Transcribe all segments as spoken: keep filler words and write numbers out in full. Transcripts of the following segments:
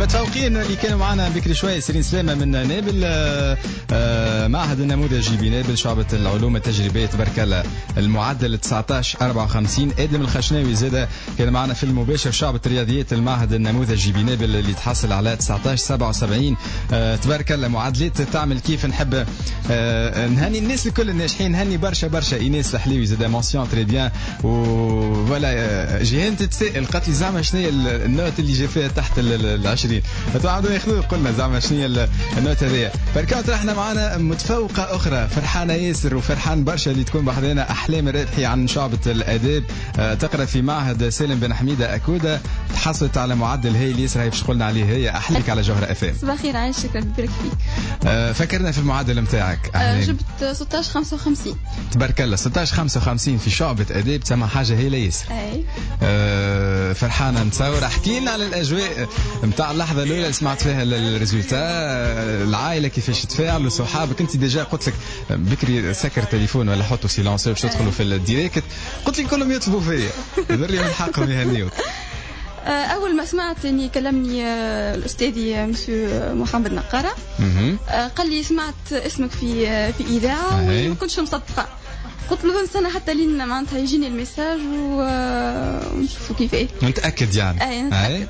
المتفوقين اللي كانوا معنا بكري شويه سيرين سلامه من نابل معهد النموذجي بنابل شعبة العلوم التجريبيه تبارك الله المعدل تسعطاش أربعة وخمسين. ادم الخشناوي زاده كان معنا في المباشر شعبة الرياضيات المعهد النموذجي بنابل اللي تحصل على تسعطاش سبعة وسبعين. تبارك الله معادلات تعمل كيف. نحب نهني الناس الكل الناجحين، نهني برشا برشا ايناس الحليوي زاده مونسيون تري بيان. ولا جيهان تتسائل قالت لي زعما شنو هي النوت اللي جا فيها تحت العشرين، فتعودوا ياخذوا قلنا زعما شنو هي النوت هذيا. بركات احنا معنا متفوقه اخرى فرحانه ياسر وفرحان برشا اللي تكون بحضرنا احلام الرابحي عن شعبة الاداب، تقرا في معهد سالم بن حميده اكوده، تحصلت على معدل هايل ياسر. هاي باش قلنا عليه هي احليك على جوهره اف ام. صباح الخير عايش، شكرا بارك فيك. فكرنا في المعدل نتاعك. جبت ستطاش خمسة وخمسين. تبارك الله ستطاش خمسة وخمسين في شعبة اداب، تسمى حاجه هايله ياسر. اي أه فرحانه نتصور. احكي لنا على الاجواء نتاع اللحظه الاولى اللي سمعت فيها الريزولتا، العائله كيفاش تفاعلوا، صحابك. انت ديجا قلت لك بكري سكر تليفون ولا حطوا سيلانسور باش تدخلوا في الديريكت، قلت لي كلهم يطلبوا فيا ذري من حقهم يهنيوك. اول ما سمعت اني كلمني الاستاذي مسيو محمد نقاره قال لي سمعت اسمك في في اذاعه وما كنتش مصدقه. قلت له نستنى حتى لين معناتها يجيني الميساج ونشوفوا كيف ايه. متاكد يعني؟ اي متاكد.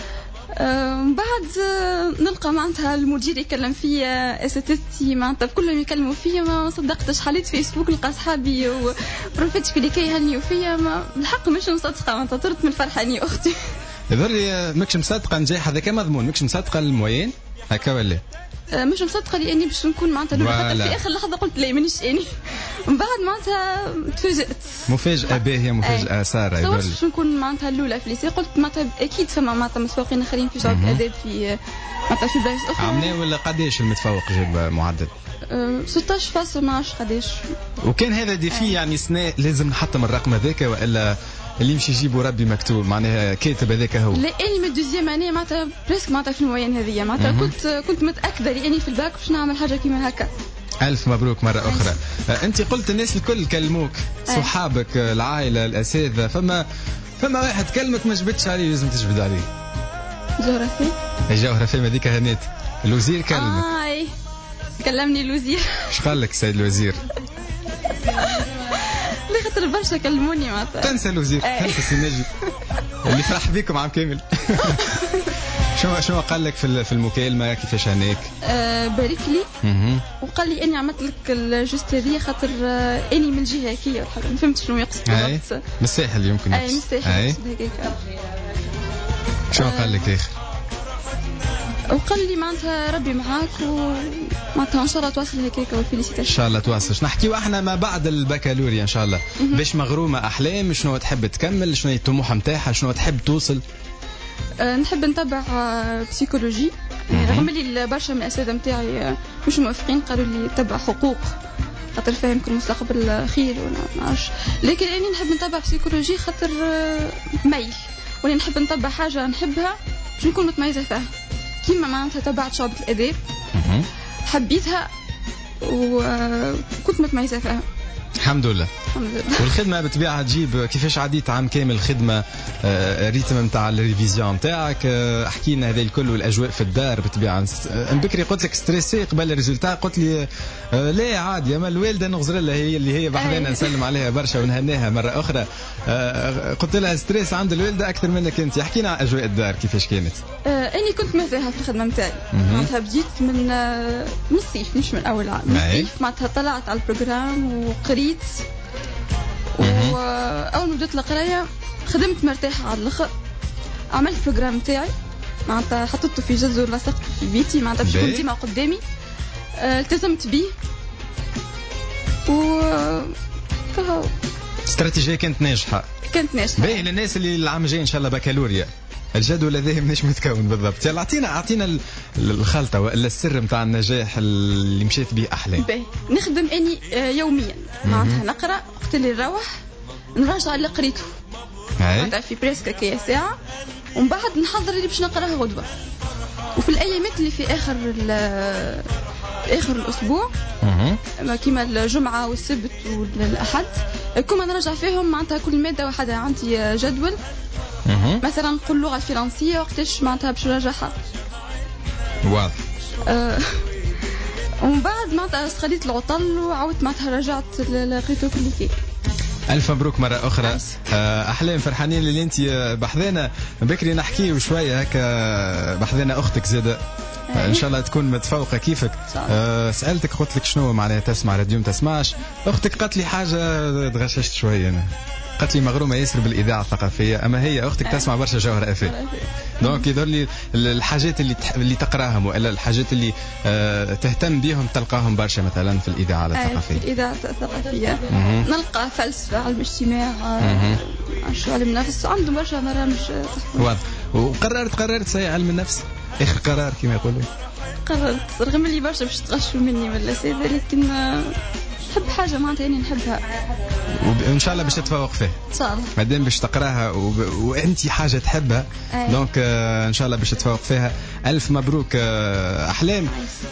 من بعد نلقى معناتها المدير يكلم فيا، اساتذتي معناتها كلهم يكلموا فيا، ما صدقتش. حليت فيسبوك نلقى اصحابي وبروفيتش اللي كيهنيوا فيا، ما بالحق مش مصدقه معناتها طرت من الفرحه اني اختي. ذري ماكش مصدقه نجاح هذاك مضمون، ماكش مصدقه الموين هكا ولا؟ مش مصدقه لاني باش نكون معناتها حتى في اخر لحظه قلت لا مانيش اني. من بعد معناتها تفاجئت. مفاجاه باهيه مفاجاه ساره. يقول باش نكون معناتها الاولى في الليسي. قلت معناتها اكيد فما معناتها متفوقين اخرين في شعب الاداب في معناتها في بلايص اخرى. عمنا ولا قداش المتفوق جاب معدل؟ ستطاش فاصلة اثناش قداش. وكان هذا ديفي يعني سنة لازم نحطم الرقم هذاك والا اللي يمشي يجيبوا ربي مكتوب معناها كاتب هذاك هو. لا اني من الدوزيام اني معناتها بريسك معناتها في الموين هذيا معناتها كنت كنت متاكده لاني في الباك باش نعمل حاجه كيما هكا. ألف مبروك مرة أخرى. أنت قلت الناس الكل كلموك، صحابك العائلة الأساتذة، فما فما واحد كلمك ما جبتش عليه لازم تجبد عليه. جغرافي؟ الجغرافي هذيك هنيت. الوزير كلمك. آه كلمني الوزير. ايش قال لك السيد الوزير؟ خاطر برشا كلموني معناتها. تنسى الوزير، تنسى السناجي اللي فرح بيكم عام كامل. شنو شنو قال لك في في المكالمه كيفاش هناك؟ أه بارك لي وقال لي اني عملت لك الجوست هذه خاطر اني من الجهه هكيه. ما فهمتش شنو يقصد بالضبط. من الساحل يمكن. اي من الساحل هكاك. شنو قال لك اخر؟ وقال لي معناتها ربي معاك ومعناتها ان شاء الله تواصل هكاك وفيليسيتاسيون. ان شاء الله تواصل. نحكيو احنا ما بعد البكالوريا ان شاء الله. باش مغرومه احلام، شنو تحب تكمل، شنو هي الطموح نتاعها، شنو تحب توصل؟ أه نحب نتبع بسيكولوجي، يعني رغم اللي برشا من الاساتذه نتاعي مش موافقين، قالوا لي تبع حقوق خاطر فاهم كل مستقبل خير ولا ما نعرفش، لكن اني نحب نتبع بسيكولوجي خاطر ميل، ولا نحب نتبع حاجه نحبها باش نكون متميزه فيها. كيما معناتها تبعت شعبة الاداب حبيتها وكنت متميزه فيها الحمد لله. الحمد لله. والخدمه بتبيعها تجيب. كيفاش عديت عام كامل خدمه، الريتم نتاع الريفيزيون نتاعك، احكي لنا هذا الكل والاجواء في الدار بتبيعها. بكري قلت لك ستريسي قبل الريزلتا، قلت لي لا عادي، اما الوالده نغزر لها هي اللي هي بحذانا نسلم عليها برشا ونهنيها مره اخرى. قلت لها ستريس عند الوالده اكثر منك انت. احكي لنا اجواء الدار كيفاش كانت. اني كنت مرتاحه في الخدمه نتاعي معناتها. بديت من من الصيف مش من اول عام، من الصيف معناتها طلعت على البروجرام وقريت، واول ما بديت القرايه خدمت مرتاحه على الاخر. عملت البروجرام نتاعي معناتها حطيته في جزء ولصقته في بيتي معناتها باش يكون ديما قدامي. التزمت بيه و كهو استراتيجيه كانت ناجحه. كانت ناجحه باهي للناس اللي العام الجاي ان شاء الله بكالوريا. الجدول هذا مش متكون بالضبط. يلا اعطينا اعطينا الخلطه ولا السر نتاع النجاح اللي مشيت به احلام. باهي نخدم اني يوميا معناتها نقرا وقت اللي نروح نراجع اللي قريته معناتها في بريسك كي ساعه، ومن بعد نحضر اللي باش نقراه غدوه. وفي الايامات اللي في اخر اخر الاسبوع كيما الجمعه والسبت والاحد كما نرجع فيهم معناتها كل ماده واحده عندي جدول مثلا نقول اللغه الفرنسيه وقتاش معناتها باش نراجعها واضح. أه ومن بعد معناتها استغليت العطل وعاودت معناتها رجعت لقيتو كليكي. ألف مبروك مرة أخرى. أحلام فرحانين اللي أنت بحذانا بكري نحكيه شوية هكا بحذانا أختك زادة إن شاء الله تكون متفوقة كيفك. أه سألتك قلت لك شنو معناها تسمع راديو ما تسمعش. أختك قالت لي حاجة تغششت شوية أنا قالت لي مغرومة ياسر بالإذاعة الثقافية أما هي أختك تسمع برشا جوهر أفي دونك يظهر لي الحاجات اللي تح... اللي تقراهم ولا الحاجات اللي أه تهتم بهم تلقاهم برشا مثلا في الإذاعة الثقافية. في الإذاعة الثقافية نلقى فلسفة علم اجتماع شو علم نفس عندهم برشا برامج واضح. وقررت قررت سي علم النفس آخر قرار كما يقولوا. قررت رغم اللي برشا باش تغشوا مني ولا سيدة لكن نحب حاجة معناتها يعني نحبها وإن شاء الله باش تتفوق فيه إن شاء الله ما دام باش تقراها وب... وأنت حاجة تحبها دونك آه إن شاء الله باش تتفوق فيها. ألف مبروك آه أحلام.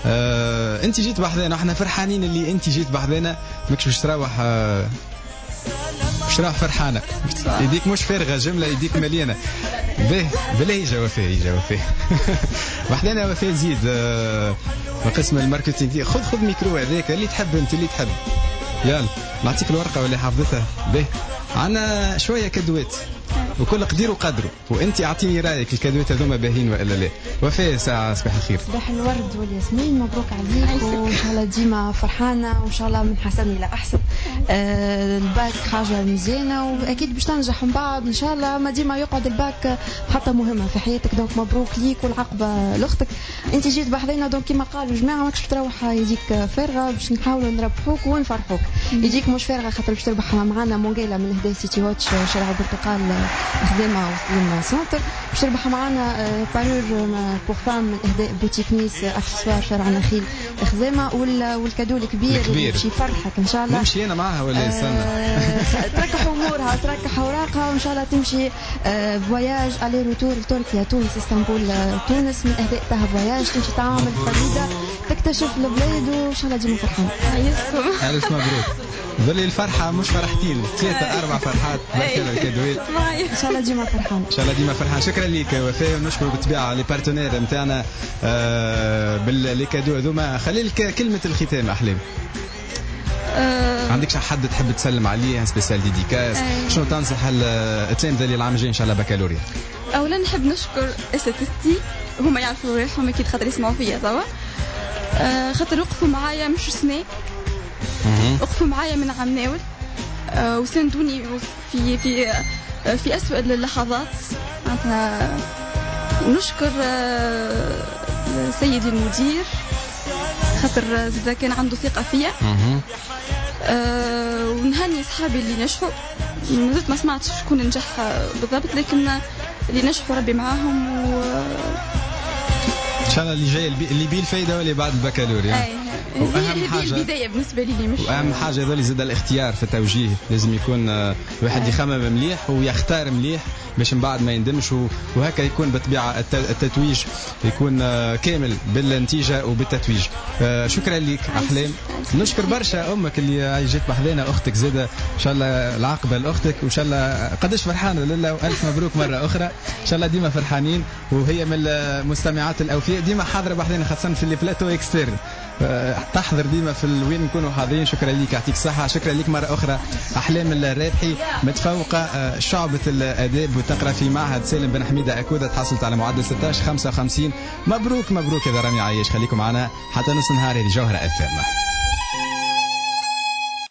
آه أنت جيت بحذانا احنا فرحانين اللي أنت جيت بحذانا ماكش باش تروح آه باش تروح فرحانة يديك مش فارغة جملة يديك مليانة به بلا يجا وفاء يجا وفاء بحذانا وفاء زيد آه قسم الماركتينغ. خذ خذ ميكرو هذاك اللي تحب أنت اللي تحب يلا نعطيك الورقة واللي حافظتها به. عنا شوية كدوات وكل قدير وقدره وانت اعطيني رايك الكادوات هذوما باهين والا لا. وفاء ساعه صباح الخير. صباح الورد والياسمين مبروك عليك وان شاء الله ديما فرحانه وان شاء الله من حسن الى احسن. آه الباك حاجه مزيانه واكيد باش تنجح من بعد ان شاء الله ما ديما يقعد الباك حتى مهمه في حياتك دونك مبروك ليك والعقبه لاختك. انت جيت بحذنا دونك كما قالوا جماعه ماكش تروح يجيك فارغه باش نحاولوا نربحوك ونفرحوك. يجيك مش فارغه خاطر باش تربح معنا مونجيلا من هدا سيتي واتش شارع البرتقال خدامه وسليم سنتر باش تربح معنا بارور بور فام من اهداء بوتيك نيس اكسسوار شارع النخيل خزامه والكادو الكبير اللي باش يفرحك ان شاء الله. نمشي انا معها ولا استنى تركح امورها تركح اوراقها وان شاء الله تمشي فواياج الي روتور لتركيا تونس اسطنبول تونس من اهداء تاع فواياج تمشي تعمل فريده تكتشف البلاد وان شاء الله ديما فرحان. ألف مبروك. ظلي الفرحة مش فرحتين ثلاثة أربع فرحات بركة الكادوات إن شاء الله ديما فرحان إن شاء الله ديما فرحان. شكرا لك وفاء ونشكر بالطبيعة لي بارتنير متاعنا آه بالكادو هذوما. خلي لك كلمة الختام أحلام. أه عندك حد تحب تسلم عليه سبيسيال ديديكاس أه شنو تنصح التلامذة اللي العام الجاي إن شاء الله بكالوريا؟ أولا نحب نشكر أساتذتي هما يعرفوا روحهم أكيد خاطر يسمعوا فيا توا أه خاطر وقفوا معايا مش سنة وقفوا معايا من عام ناول أه وساندوني في في أه في أسوأ اللحظات. معناتها نشكر أه سيدي المدير خاطر زاد كان عنده ثقة فيا أه ونهني صحابي اللي نجحوا مازلت ما سمعتش شكون نجح بالضبط لكن اللي نجحوا ربي معاهم و ان شاء الله اللي جاي اللي بيه الفايده واللي بعد البكالوريا. واهم حاجه البدايه بالنسبه لي مش واهم حاجه هذول زاد الاختيار في التوجيه لازم يكون الواحد يخمم مليح ويختار مليح باش من بعد ما يندمش وهكا يكون بالطبيعه التتويج يكون كامل بالنتيجه وبالتتويج. شكرا لك احلام. نشكر برشا امك اللي جيت بحذانا اختك زاده ان شاء الله العاقبه لاختك وان شاء الله قداش فرحانه لله والف مبروك مره اخرى ان شاء الله ديما فرحانين وهي من المستمعات الاوفياء ديما حاضره بحذانا خاصه في البلاتو اكسترن تحضر ديما في وين نكونوا حاضرين. شكرا لك يعطيك الصحة. شكرا لك مرة أخرى أحلام الرابحي متفوقة شعبة الآداب وتقرأ في معهد سالم بن حميدة أكودة تحصلت على معدل ستة عشر خمسة وخمسين. مبروك مبروك يا رامي عايش. خليكم معنا حتى نص نهار هذه جوهرة أفهم.